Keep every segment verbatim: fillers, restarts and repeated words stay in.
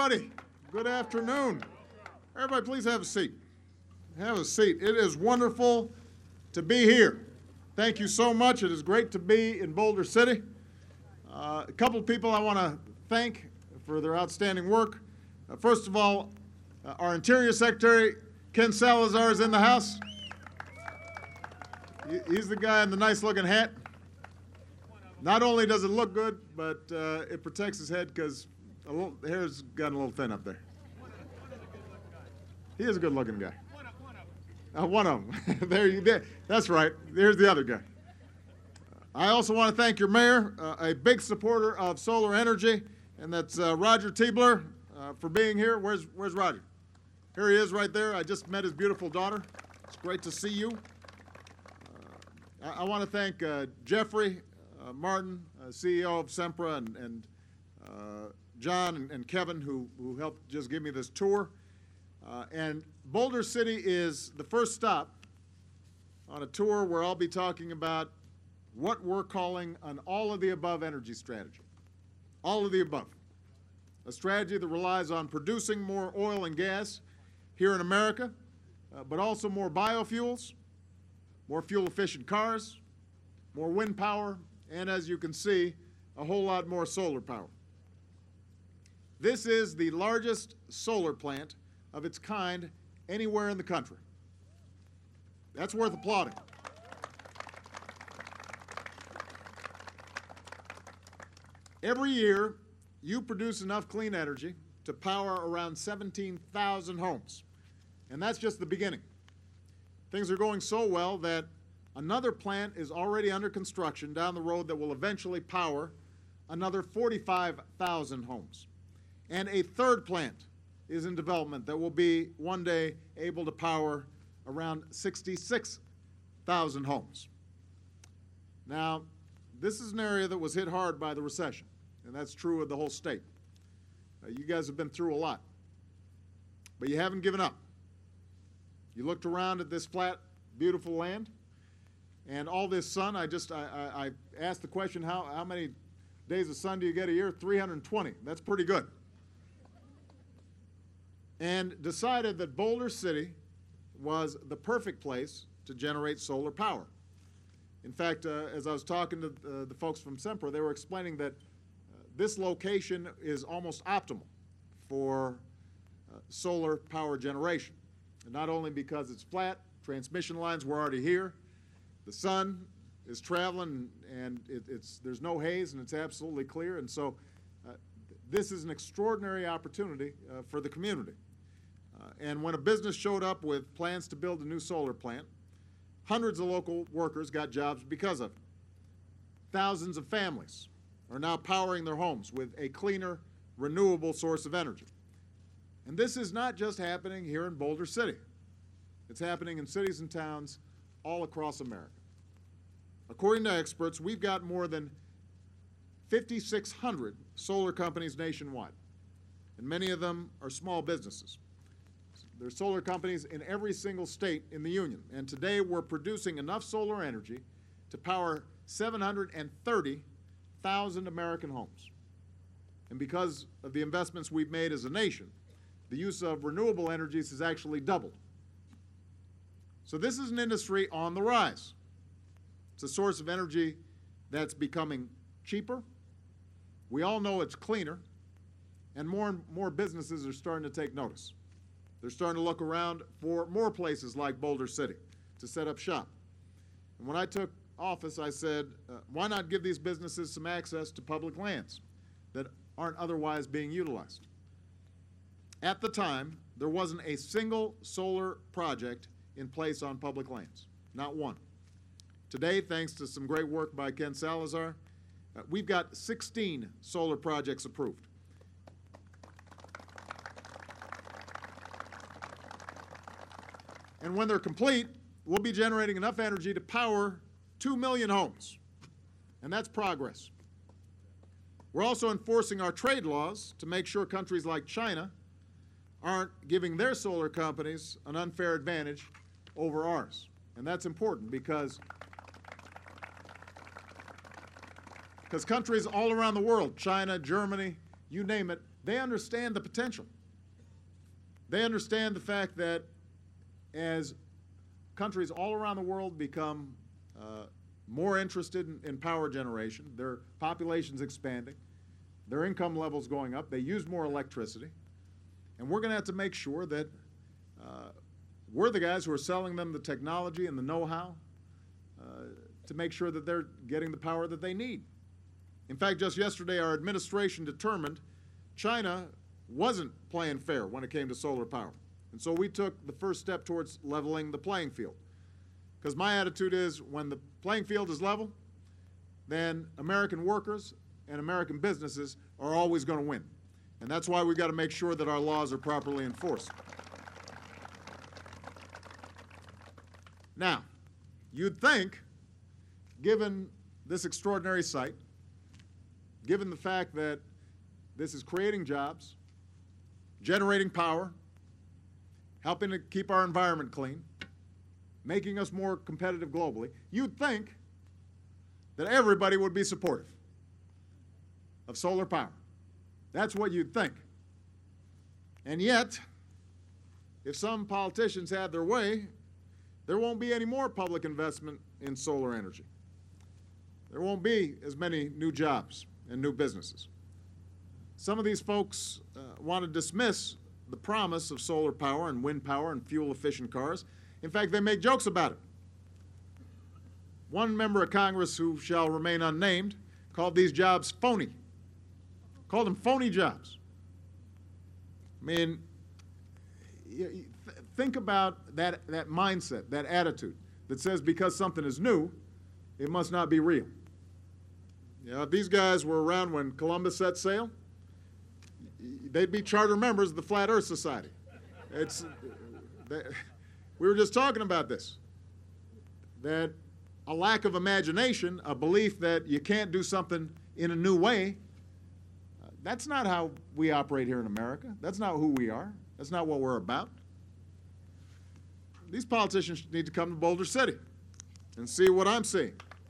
everybody. Good afternoon. Everybody, please have a seat. Have a seat. It is wonderful to be here. Thank you so much. It is great to be in Boulder City. Uh, a couple of people I want to thank for their outstanding work. Uh, first of all, uh, our Interior Secretary, Ken Salazar, is in the house. He's the guy in the nice-looking hat. Not only does it look good, but uh, it protects his head because the hair's gotten a little thin up there. He is a good-looking guy. Uh, one of them. there you there. That's right. There's the other guy. I also want to thank your mayor, uh, a big supporter of solar energy, and that's uh, Roger Tiebler, uh, for being here. Where's Where's Roger? Here he is, right there. I just met his beautiful daughter. It's great to see you. Uh, I, I want to thank uh, Jeffrey uh, Martin, uh, C E O of Sempra, and, and uh, John and, and Kevin, who who helped just give me this tour. Uh, and Boulder City is the first stop on a tour where I'll be talking about what we're calling an all-of-the-above energy strategy. All of the above. A strategy that relies on producing more oil and gas here in America, uh, but also more biofuels, more fuel-efficient cars, more wind power, and as you can see, a whole lot more solar power. This is the largest solar plant of its kind anywhere in the country. That's worth applauding. Every year, you produce enough clean energy to power around seventeen thousand homes. And that's just the beginning. Things are going so well that another plant is already under construction down the road that will eventually power another forty-five thousand homes. And a third plant is in development that will be one day able to power around sixty-six thousand homes. Now, this is an area that was hit hard by the recession, and that's true of the whole state. Uh, you guys have been through a lot, but you haven't given up. You looked around at this flat, beautiful land, and all this sun. I just, I, I, I asked the question, how, how many days of sun do you get a year? three hundred twenty. That's pretty good. And decided that Boulder City was the perfect place to generate solar power. In fact, uh, as I was talking to uh, the folks from Sempra, they were explaining that uh, this location is almost optimal for uh, solar power generation. And not only because it's flat, transmission lines were already here, the sun is traveling, and it, it's, there's no haze, and it's absolutely clear. And so uh, this is an extraordinary opportunity uh, for the community. Uh, and when a business showed up with plans to build a new solar plant, hundreds of local workers got jobs because of it. Thousands of families are now powering their homes with a cleaner, renewable source of energy. And this is not just happening here in Boulder City. It's happening in cities and towns all across America. According to experts, we've got more than fifty-six hundred solar companies nationwide, and many of them are small businesses. There are solar companies in every single state in the union, and today we're producing enough solar energy to power seven hundred thirty thousand American homes. And because of the investments we've made as a nation, the use of renewable energies has actually doubled. So this is an industry on the rise. It's a source of energy that's becoming cheaper. We all know it's cleaner, and more and more businesses are starting to take notice. They're starting to look around for more places like Boulder City to set up shop. And when I took office, I said, uh, why not give these businesses some access to public lands that aren't otherwise being utilized? At the time, there wasn't a single solar project in place on public lands, not one. Today, thanks to some great work by Ken Salazar, uh, we've got sixteen solar projects approved. And when they're complete, we'll be generating enough energy to power two million homes. And that's progress. We're also enforcing our trade laws to make sure countries like China aren't giving their solar companies an unfair advantage over ours. And that's important because, because countries all around the world, China, Germany, you name it, they understand the potential. They understand the fact that as countries all around the world become uh, more interested in, in power generation, their population's expanding, their income levels going up, they use more electricity, and we're going to have to make sure that uh, we're the guys who are selling them the technology and the know-how uh, to make sure that they're getting the power that they need. In fact, just yesterday, our administration determined China wasn't playing fair when it came to solar power. And so we took the first step towards leveling the playing field. Because my attitude is when the playing field is level, then American workers and American businesses are always going to win. And that's why we've got to make sure that our laws are properly enforced. Now, you'd think, given this extraordinary site, given the fact that this is creating jobs, generating power, helping to keep our environment clean, making us more competitive globally, you'd think that everybody would be supportive of solar power. That's what you'd think. And yet, if some politicians had their way, there won't be any more public investment in solar energy. There won't be as many new jobs and new businesses. Some of these folks uh, want to dismiss the promise of solar power and wind power and fuel-efficient cars. In fact, they make jokes about it. One member of Congress, who shall remain unnamed, called these jobs phony. Called them phony jobs. I mean, think about that, that mindset, that attitude that says because something is new, it must not be real. You know, if these guys were around when Columbus set sail, they'd be charter members of the Flat Earth Society. It's, they, we were just talking about this, that a lack of imagination, a belief that you can't do something in a new way, uh, that's not how we operate here in America. That's not who we are. That's not what we're about. These politicians need to come to Boulder City and see what I'm seeing.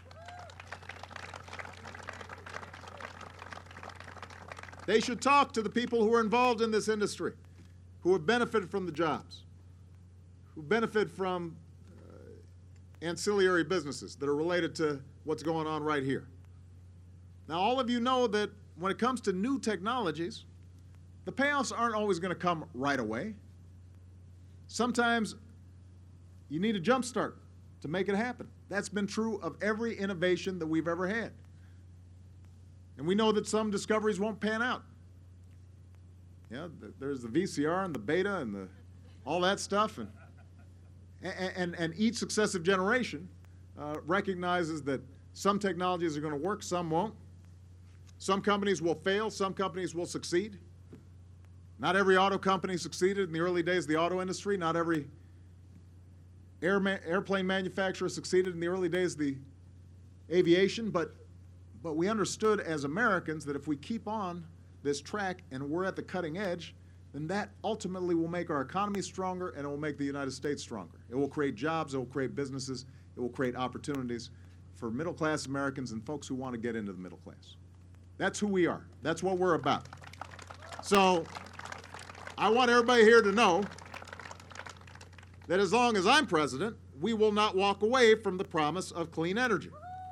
They should talk to the people who are involved in this industry, who have benefited from the jobs, who benefit from uh, ancillary businesses that are related to what's going on right here. Now, all of you know that when it comes to new technologies, the payoffs aren't always going to come right away. Sometimes you need a jump start to make it happen. That's been true of every innovation that we've ever had. And we know that some discoveries won't pan out. Yeah, there's the V C R and the beta and the, all that stuff. And, and, and each successive generation uh, recognizes that some technologies are going to work, some won't. Some companies will fail, some companies will succeed. Not every auto company succeeded in the early days of the auto industry. Not every air ma airplane manufacturer succeeded in the early days of the aviation, but But we understood as Americans that if we keep on this track and we're at the cutting edge, then that ultimately will make our economy stronger and it will make the United States stronger. It will create jobs, it will create businesses, it will create opportunities for middle-class Americans and folks who want to get into the middle class. That's who we are. That's what we're about. So I want everybody here to know that as long as I'm president, we will not walk away from the promise of clean energy.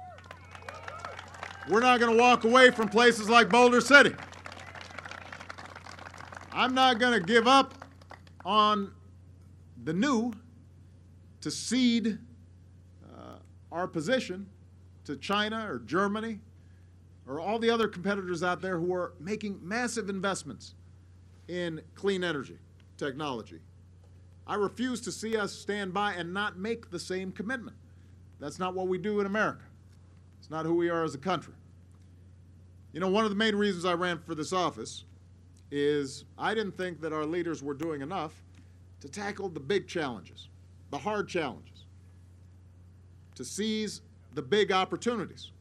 We're not going to walk away from places like Boulder City. I'm not going to give up on the new to cede uh, our position to China or Germany or all the other competitors out there who are making massive investments in clean energy technology. I refuse to see us stand by and not make the same commitment. That's not what we do in America. It's not who we are as a country. You know, one of the main reasons I ran for this office is I didn't think that our leaders were doing enough to tackle the big challenges, the hard challenges, to seize the big opportunities.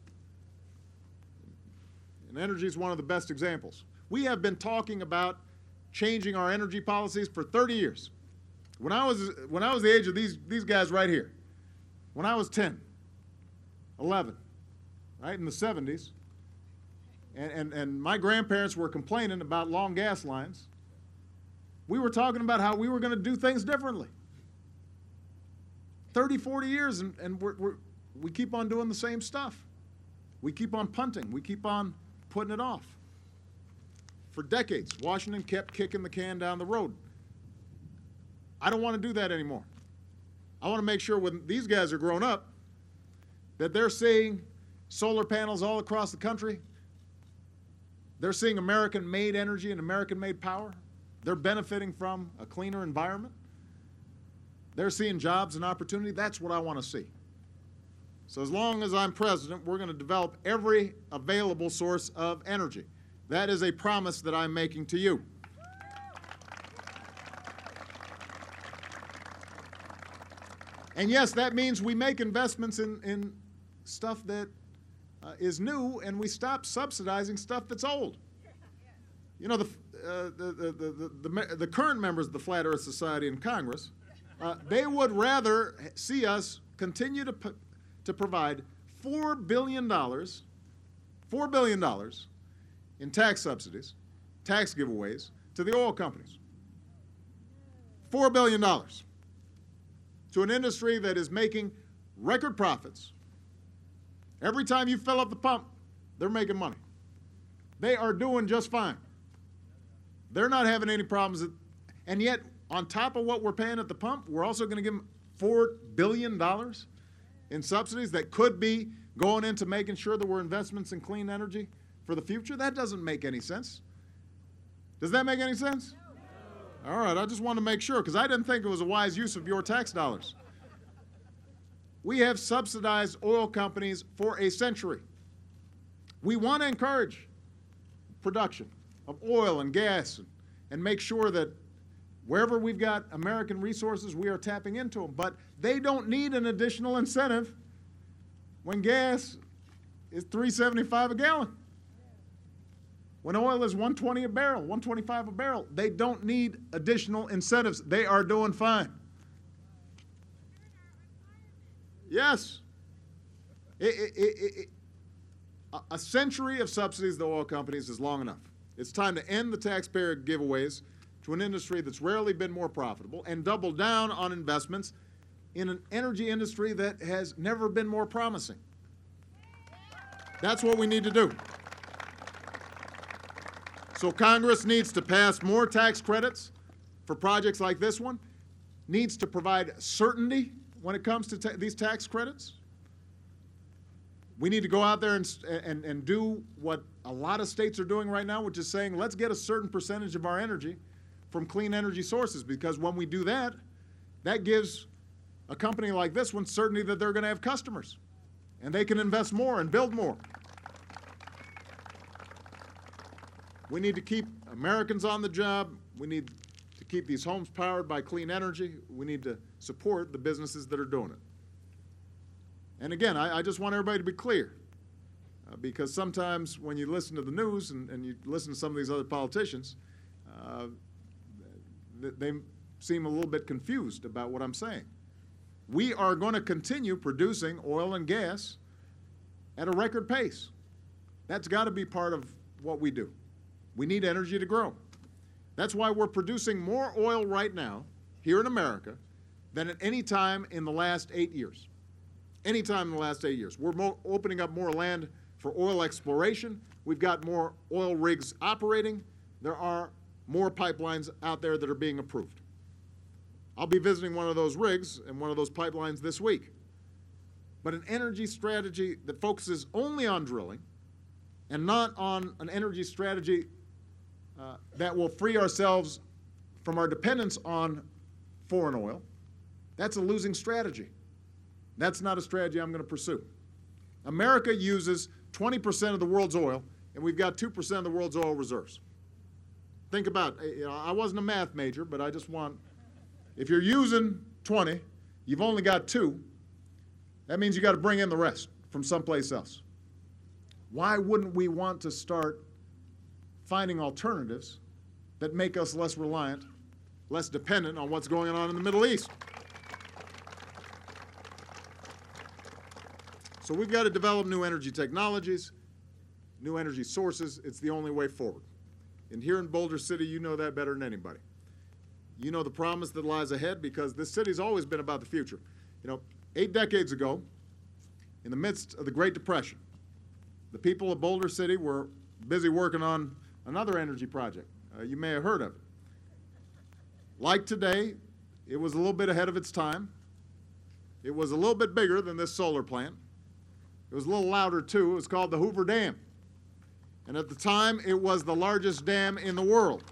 And energy is one of the best examples. We have been talking about changing our energy policies for thirty years. When I was, when I was the age of these, these guys right here, when I was ten, eleven, right, in the seventies, and, and, and my grandparents were complaining about long gas lines, we were talking about how we were going to do things differently. thirty, forty years, and, and we're, we're, we keep on doing the same stuff. We keep on punting. We keep on putting it off. For decades, Washington kept kicking the can down the road. I don't want to do that anymore. I want to make sure when these guys are grown up that they're seeing solar panels all across the country. They're seeing American-made energy and American-made power. They're benefiting from a cleaner environment. They're seeing jobs and opportunity. That's what I want to see. So as long as I'm president, we're going to develop every available source of energy. That is a promise that I'm making to you. And yes, that means we make investments in, in stuff that uh, is new, and we stop subsidizing stuff that's old. You know, the, uh, the, the, the, the, the current members of the Flat Earth Society in Congress, uh, they would rather see us continue to, to provide four billion dollars, four billion dollars in tax subsidies, tax giveaways to the oil companies. four billion dollars. To an industry that is making record profits. Every time you fill up the pump, they're making money. They are doing just fine. They're not having any problems. And yet, on top of what we're paying at the pump, we're also going to give them four billion dollars in subsidies that could be going into making sure that we're investments in clean energy for the future. That doesn't make any sense. Does that make any sense? All right, I just want to make sure, because I didn't think it was a wise use of your tax dollars. We have subsidized oil companies for a century. We want to encourage production of oil and gas and, and make sure that wherever we've got American resources, we are tapping into them. But they don't need an additional incentive when gas is three seventy-five a gallon. When oil is one twenty a barrel, one twenty-five a barrel, they don't need additional incentives. They are doing fine. Yes. It, it, it, it, a century of subsidies to the oil companies is long enough. It's time to end the taxpayer giveaways to an industry that's rarely been more profitable and double down on investments in an energy industry that has never been more promising. That's what we need to do. So Congress needs to pass more tax credits for projects like this one, needs to provide certainty when it comes to ta- these tax credits. We need to go out there and, and, and do what a lot of states are doing right now, which is saying, let's get a certain percentage of our energy from clean energy sources, because when we do that, that gives a company like this one certainty that they're going to have customers, and they can invest more and build more. We need to keep Americans on the job. We need to keep these homes powered by clean energy. We need to support the businesses that are doing it. And again, I, I just want everybody to be clear, uh, because sometimes when you listen to the news and, and you listen to some of these other politicians, uh, they seem a little bit confused about what I'm saying. We are going to continue producing oil and gas at a record pace. That's got to be part of what we do. We need energy to grow. That's why we're producing more oil right now here in America than at any time in the last eight years. Any time in the last eight years. We're mo- opening up more land for oil exploration. We've got more oil rigs operating. There are more pipelines out there that are being approved. I'll be visiting one of those rigs and one of those pipelines this week. But an energy strategy that focuses only on drilling and not on an energy strategy uh, that will free ourselves from our dependence on foreign oil, that's a losing strategy. That's not a strategy I'm going to pursue. America uses twenty percent of the world's oil, and we've got two percent of the world's oil reserves. Think about, you know, I wasn't a math major, but I just want, if you're using twenty, you've only got two, that means you got to bring in the rest from someplace else. Why wouldn't we want to start finding alternatives that make us less reliant, less dependent on what's going on in the Middle East? So we've got to develop new energy technologies. new energy sources. It's the only way forward. And here in Boulder City, you know that better than anybody. You know the promise that lies ahead because this city's always been about the future. You know, eight decades ago, in the midst of the Great Depression, the people of Boulder City were busy working on another energy project. Uh, you may have heard of it. Like today, it was a little bit ahead of its time. It was a little bit bigger than this solar plant. It was a little louder, too. It was called the Hoover Dam. And at the time, it was the largest dam in the world.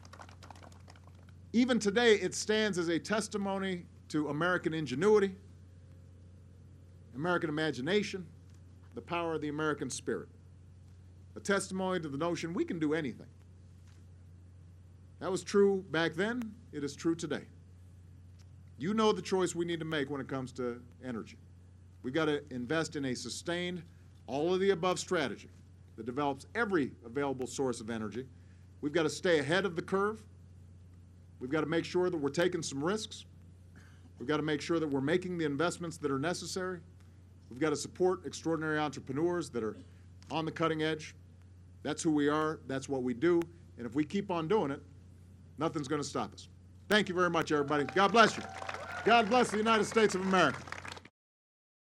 Even today, it stands as a testimony to American ingenuity, American imagination, the power of the American spirit. A testimony to the notion we can do anything. That was true back then. It is true today. You know the choice we need to make when it comes to energy. We've got to invest in a sustained, all-of-the-above strategy that develops every available source of energy. We've got to stay ahead of the curve. We've got to make sure that we're taking some risks. We've got to make sure that we're making the investments that are necessary. We've got to support extraordinary entrepreneurs that are on the cutting edge. That's who we are. That's what we do. And if we keep on doing it, nothing's going to stop us. Thank you very much, everybody. God bless you. God bless the United States of America.